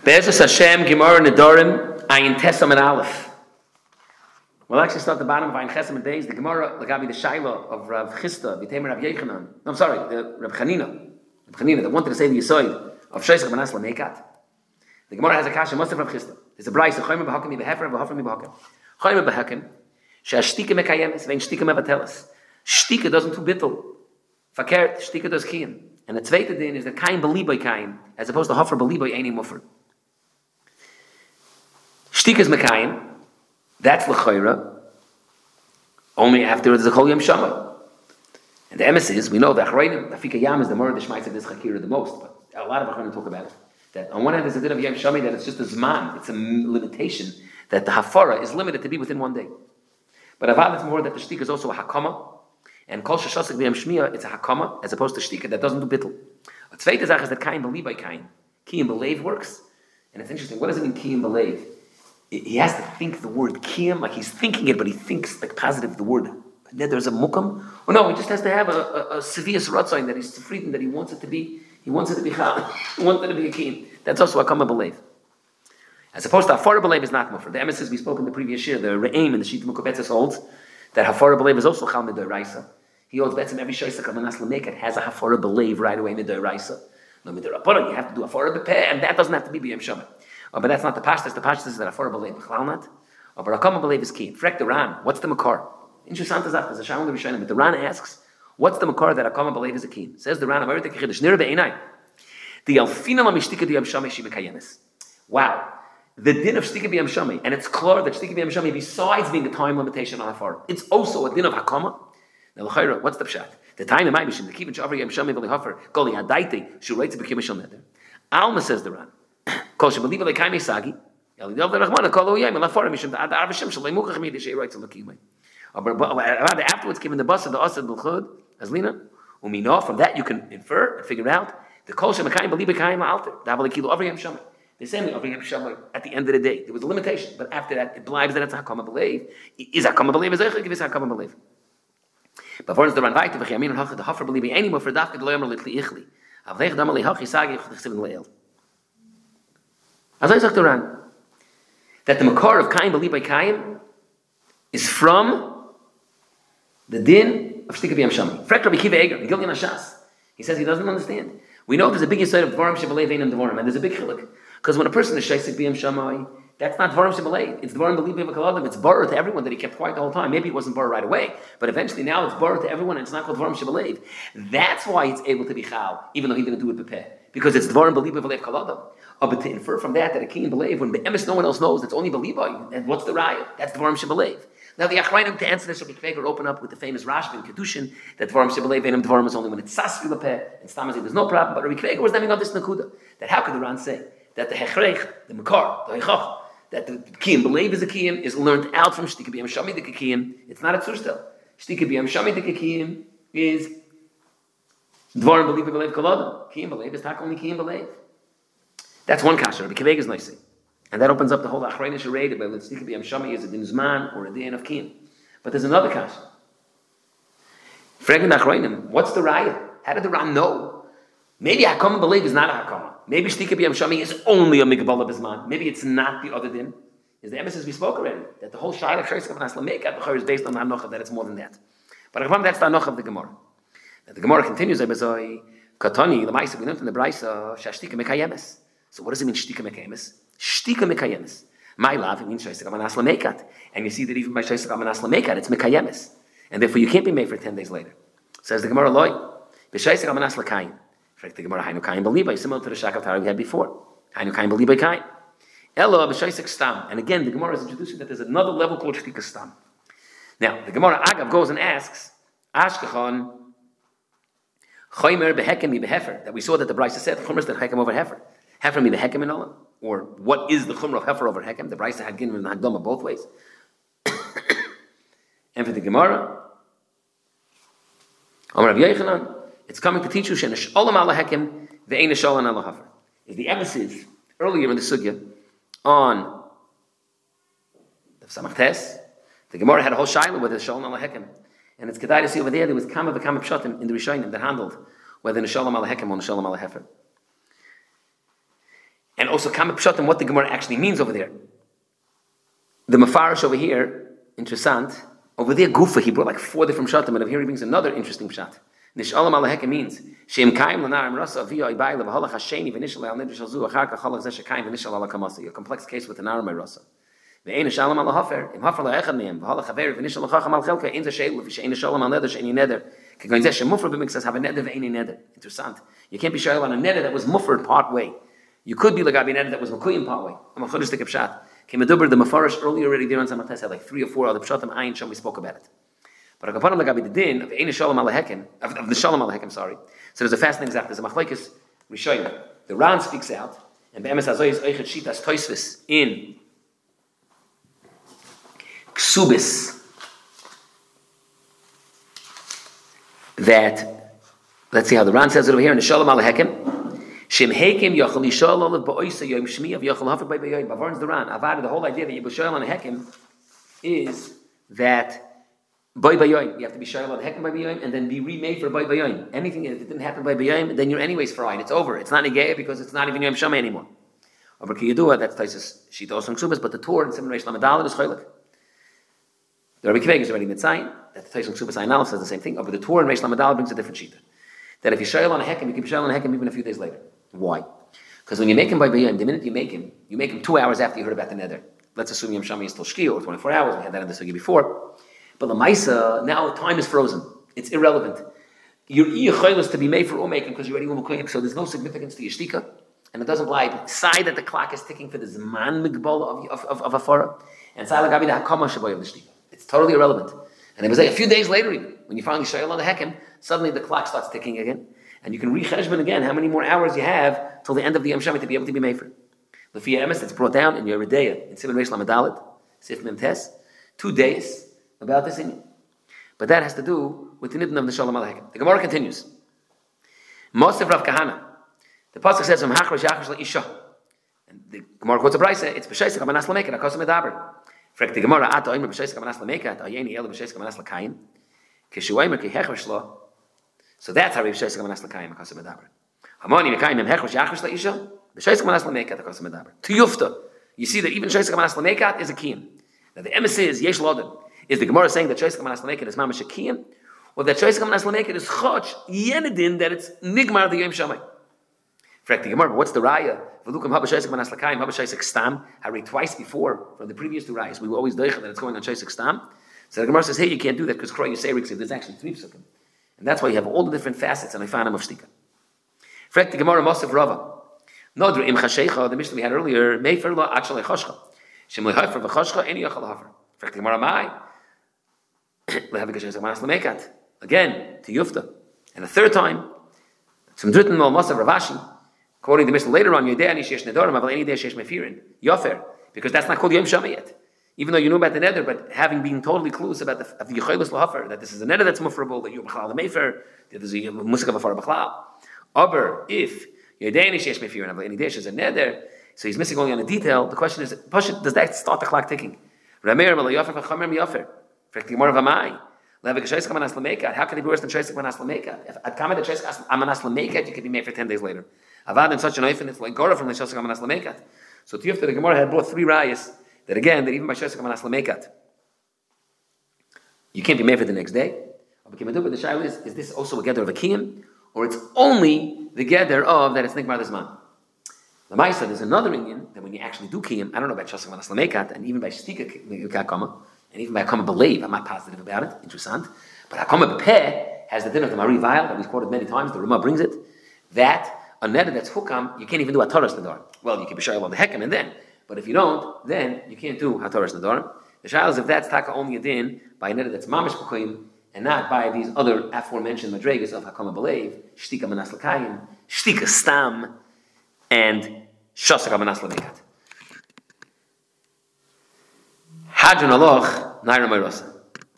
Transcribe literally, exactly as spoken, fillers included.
Be'ezus Hashem, Gemara Nedarim, Ayin Tesam and Aleph. We'll actually start the bottom of Ayin Chesam and Days. The Gemara, the Gabi, the Shaila of Rav Chisda, B'Temer Rav Yechanan. No, I'm sorry, the Rav Chanina. Rav Chanina, that wanted to say the Yisoid of Shoisach Manas Lamekat. The Gemara has a kasha, most of Rav Chisda. There's a Bryce, Choyme B'Hakem B'Hefer, B'Hafer B'Hakem. Choyme B'Hakem, She'ashtika Mekayemes, Vein Shtika Mevateles. Shtika doesn't do bittel. Fakert, Shtika does Kiyam. And the zweite din is that Kain B'Liboy Kain, as opposed to Hofer B'Liboy Eini Muffer. Shtika is Mekayim. That's l'chayra. Only after it's a kol yom shama. And the emes is, we know that Achrayim, Afika Yam is the more the shmaiz of this chakira the most, but a lot of Achrayim talk about it. That on one hand there's a din of yom shama that it's just a zman, it's a limitation, that the hafara is limited to be within one day. But avad it's more that the shtika is also a hakama, and kol shashasik b'yam shmiya, it's a hakama, as opposed to shtika that doesn't do bittul. A zweite zach is that kain believe by kain. Kiyim believe works, and it's interesting, what does it mean kiyim believe? He has to think the word kiyam, like he's thinking it, but he thinks like positive the word. Then there's a mukam. Or no, he just has to have a, a, a severe ratzain that he's freedom, that he wants it to be, he wants it to be chal, he wants it to be a kiyam. That's also a kama believe. As opposed to hafara believe is not mufar. The emissaries we spoke in the previous year, the re'im and the shita mukabetzes holds, that hafara believe is also chal midai raisa. He holds betzim every shoysa kamanas lameket has a hafara believe right away midai raisa. No midai rapara, you have to do hafara bepeh, and that doesn't have to be b'yam shaman. Oh, but that's not the pashtas. The pashtas is that Afar believe Chalnat. Oh, but Akama believe is key. Frek the Ran. What's the makar? Interesting zach. There's a shaman of Rishonim. But the Ran asks, what's the makar that Akama believe is a key? Says the Ran. I'm everything chiddush. Nir be'enai. The alfina la mishtika diyam shami shi mekayemes. Wow. The din of shtika b'yam shami, and it's clear that shtika b'yam shami, besides being a time limitation on Afar, it's also a din of Hakama. Now l'chayra, what's the pshat? The time in my mission, the keeping shavar yam shami v'li hafer goli hadaiti shu reitz b'kim mishal neder. Alma says the Ran. Kol shebelieve like kaimei sagi, yalidav the Rahman kol oyayim lafar mishum the ad arvishim shalei muchach miydi shei writes on the kimay. But afterwards, given the bus of the asad b'chud as lina umino, from that you can infer and figure out the kol shemekayim believe kaim alter davali kilo avriyam shamay. The same avriyam shamay. At the end of the day, there was a limitation, but after that, it believes that it's hakama believe. Is hakama believe is eichel? Give us hakama believe. But for instance, the ran weiter v'chiyamin and hachad the hafer believe any more for dafkid lo yomer litli ichli. Avleich damali hachi sagi chsivin leil. As I talked around, that the makar of Kain believe by Kain is from the din of Shtika b'yam shami. Frek Rabbi Kiva Eger, Gilgan Hashas. He says he doesn't understand. We know there's a big yisoid of Dvarim Shebelev Einam Dvarim, and there's a big chiluk. Because when a person is Shaisik b'yam shamai, that's not Dvarim Shebelev. It's Dvarim believe b'yam kaladim. It's bar to everyone that he kept quiet the whole time. Maybe it wasn't bar right away, but eventually now it's bar to everyone, and it's not called Dvarim Shebelev. That's why it's able to be chal, even though he didn't do it b'peh. Because it's Dvarim believe b'yam kaladim. Oh, but to infer from that that a king believe when be'emes no one else knows, it's only believai. And what's the raya? That's the Dvarim Shebelev. Now the Achrayim to answer this, Rabbi Kveiger open up with the famous Rashbi and Kedushin that Dvarim Shebelev Einam Dvarim is only when it's sasri lepeh and stamazim. There's no problem. But Rabbi Kveiger was naming on this nakuda that how could the Ran say that the hechrech, the makar, the heichach, that the kiyim believe is a kiyim is learned out from shtika b'yam shami the kiyim. It's not a tzurstel. Shtika b'yam shami the kiyim is Dvarim believe believe kolada. Kiyim believe is not only kiyim believe. That's one kasha. Rabbi Kveiger is nice. And that opens up the whole Achrayim charade about let's think of Shami is a din zman or a din of kiyim. But there's another kasha. Fragment Achrayim, what's the raya? How did the Ram know? Maybe Hakama believe is not a Hakama. Maybe Shtika b'yam shami is only a Migabala Bizman. Maybe it's not the other din. Is the emissaries we spoke already that the whole shayla of Shaisik of Naslamek at the is based on the Hanocha that it's more than that. But I that's the Hanocha of the Gemara. The Gemara continues. Katani the Ma'isa we learned in the Brayso Shashtika Mekayemes. So what does it mean Shtika Mekayemes? Shtika Mekayemes. My love, it means Shaisik Amanas Lamekat. And you see that even by Shaisik Amanas Lamekat, it's Mekayemes. And therefore you can't be made for ten days later. Says the Gemara Loi. B'Shaisik Amanas Lakayin. The Gemara Hainu Kayin Belibai, similar to the Shakal Tara we had before. Hainu Kayin Belibai Kayin. Elo B'Shaisik Stam. And again, the Gemara is introducing that there's another level called Shtika Stam. Now, the Gemara Agav goes and asks, Ashkechon Choymer Behekem Mi Behefer. That we saw that the Brisa said, Chomer is the Hekem over Hefer. Hefer mi behekem in Allah, or what is the chumrah of hefer over hekem? The Brisa had given the Hagdama both ways. And for the Gemara, Amar Rav Yechanan, it's coming to teach you shenesh olam ala hekem ve'ein shalom ala hefer. Is the emphasis earlier in the sugya on the Samachtes? The Gemara had a whole shaila with the shalom ala hekem, and it's kedai to see over there there was kama v'kama pshatim in the Rishonim that handled whether the shalom ala hekem or the shalom ala hefer. And also, Kama Pshat and what the Gemara actually means over there. The Mefarish over here, interessant, over there, Gufa, he brought like four different Pshatim, but over here he brings another interesting Pshat. Nish'alam alaheka means, Shem kaim l'narim rasa aviyah ibai levaholach hasheni v'nishal al nidrish alzu achar kacholach zeh shekayim v'nishal ala kamasa. A complex case with the narim rasa. Ve'ein shalom ala hafer, im hafer la'echad mehem, v'holach haver v'nishal l'chacham al chelka, in the sheilu, v'shein shalom al neder, she'eni neder. Kegoin zeh shemufra b'mixas have a neder v'eini neder. Interessant. You can't be shalom on a neder that was muffered part way. You could be like a neder that was makuyim part way. I'm a chodistik of pshat. Came a dubber, the Mefarish earlier already there on Samates had like three or four other pshatim, ayin shom, we spoke about it. But a kapanim lagabi the din of Ein Shalom Alehekim, of, of the Shalom Alehekim, sorry. So there's a fascinating example. There's a machlekes rishonim. The Ran speaks out, and be'emes hazoy is oichet shitas toisvis in ksubis that, let's see how the Ran says it over here in the Shalom Alehekim. Shem hekim yochel yishol olav ba'oisa yom shmi of yochel hafik by b'yoyim. Bavarn's the Ran. Avad, the whole idea that Yibashol on Hekim is that Boy Bayoim, you have to be shayla on Hekim by Bayoim and then be remade for Boy Bayoim. Anything if it didn't happen by Bayoim, then you're anyways fried. It's over. It's not negaya because it's not even Yom Shama anymore. Over Kiyadua, that's Taisus Shita Osam Ksubas, but the Torah in Simon Reish Lamed is Chaylik. The Rabbi Kiveg is already Mitzayin, that the Taisus Ksubas Ayin Aleph says the same thing, but the Torah in Reish Lamed brings a different Shita. That if you shayla on Hekim, you can be shayla on Hekim even a few days later. Why? Because when you make him by Bayoim, the minute you make him, you make him two hours after you heard about the nether. Let's assume Yom Shama is still Shki or twenty-four hours, we had that in the Sugi before. But the Maisa, now time is frozen. It's irrelevant. Your iyachayl is to be made for umaking because you're already umakoyim, so there's no significance to your shtika, and it doesn't apply. Side that the clock is ticking for the zman migbal of of of a farah, and side lagabi the hakama shaboy of the shtika. It's totally irrelevant. And it was like a few days later, even when you finally shayel on the hekim, suddenly the clock starts ticking again, and you can re-cheshbon again how many more hours you have till the end of the Yom Shami to be able to be made for. The Fiyah Emes that's brought down in your Redeya in Simon Reish Lamed Dalet, Sif Mem Tes, two days. About this in but that has to do with the nidin of the Shalom Aleichem. The Gemara continues. Mosef Rav Kahana. The pasuk says, "V'machrosh yachrosh leisha." And the Gemara quotes a brayse. It's b'sheisek amanas lameket. Akosim edaber. Frek the Gemara ato oimer b'sheisek amanas lameket. Ayeni elu b'sheisek amanas lakayim. Kishu oimer ki hechrosh lo. So that's how we b'sheisek amanas lakayim. Akosim edaber. Hamoni mekayim em hechrosh yachrosh leisha. B'sheisek amanas lameket. Akosim edaber. To yufta. You see that even b'sheisek amanas lameket is a kiyim. Now the emes is yesh loden. Is the Gemara saying that Shoyes Kamanas Lameket is Mamash Akiyim, or that Shoyes Kamanas Lameket is Choch Yenedin that it's Nigmar the Yom Shamay? Frek the Gemara, but what's the Raya? V'lukam Haba Shoyes Kamanas Lakayim, Haba Shoyes Stam. I read twice before from the previous two Rayas. We were always deicha that it's going on Shoyes Stam. So the Gemara says, hey, you can't do that because Kroy Yisei Rik said there's actually three psukim, and that's why you have all the different facets and I find them of Shtika. Frek the Gemara Mosef Rava. Nodru Im Chashecha, the Mishnah we had earlier, Meifer Lo Achshalei Choshcha. Shem Lehofer V'Choshcha Eni Yochal Hafer. Frek the Gemara Mai. Again, to Yufta. And the third time, some dritten mal Mosav Ravashi, quoting the Mishnah later on, Yodei ani sheyesh nedorim, aval any day sheyesh mefirin. Yofer, because that's not called Yom Shama yet. Even though you know about the nether, but having been totally clueless about the of the Yechaylos Lahafer, that this is a nether that's mufrable, that you're B'chalal the Mefer, that there's a Musik of a Far B'chalal. Aber, if Yodei ani sheyesh mefirin, aval any day sheyesh a nether, so he's missing only on a detail, the question is, does that start the clock ticking? Rameir mal Yofer v'chamer Yofer. How can it be worse than Shoyes Kamanas Lameket? If at Kamed Shoyes Kamanas Lameket, you could be made for ten days later. Avad in such an oifen, it's like Gora from the Shoyes Kamanas Lameket. So to Yufta, the Gemara had brought three rayas that again, that even by Shoyes Kamanas Lameket, you can't be made for the next day. But the Shaila is, is this also a gather of a kiyum, or it's only the gather of that it's Nikmar Desman? The Maisa, there's another Indian that when you actually do kiyum, I don't know about Shoyes Kamanas Lameket, and even by Shtika Kakama, and even by Hakama believe, I'm not positive about it, interesting. But Hakama Bepeh has the din of the Mari Vial that we've quoted many times, the Ramah brings it, that a neder that's hukam, you can't even do Hataras Nadarim. Well, you can be shayel on the Hekem and then, but if you don't, then you can't do Hataras Nadarim. The shayel is if that's taka only a din by a neder that's Mamish B'koyim, and not by these other aforementioned madregas of Hakama Belev, Shtika Manas L'Kayim, Shtika Stam, and Shasaka Manas L'Mekat. Hadron Aloch, Naira Mayrosa.